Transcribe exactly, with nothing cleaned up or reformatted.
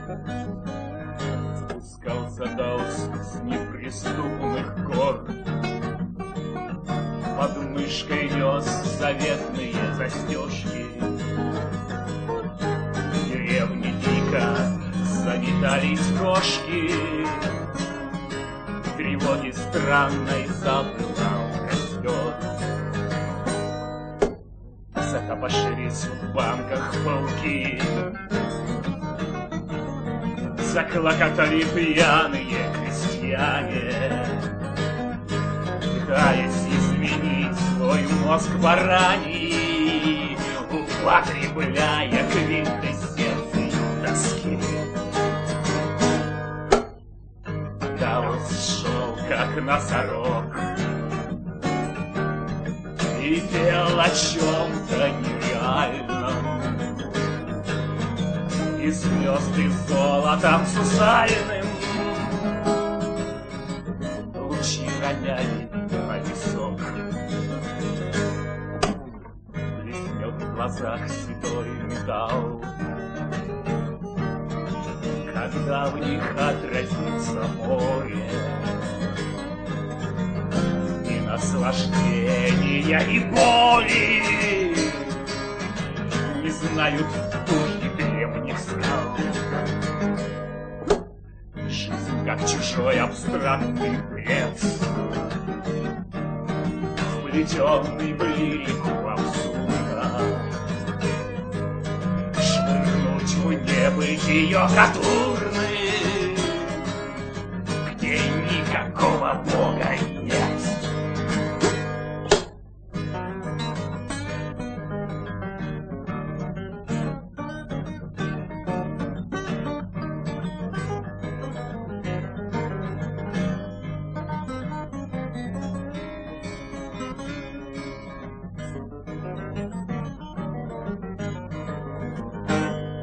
Спускался Даус с неприступных гор, под мышкой нес заветные застежки. В деревне дико заметались кошки, в тревоге странной запылал костер. Закопошились в банках пауки, заклокотали пьяные крестьяне, пытаясь изменить свой мозг бараний, употребляя квинтэссенцию тоски. Даус шел, как носорог, и пел о чем-то нереальном, и звезды золотом сусальным лучи роняли на песок. Блеснет в глазах седой металл, когда в них отразится море. И наслаждения, и боли не знают духи древних скал. Жизнь, как чужой абстрактный бред, вплетенный в лирику абсурда. Швырнуть в небытие Катурны, где никакого бога нет.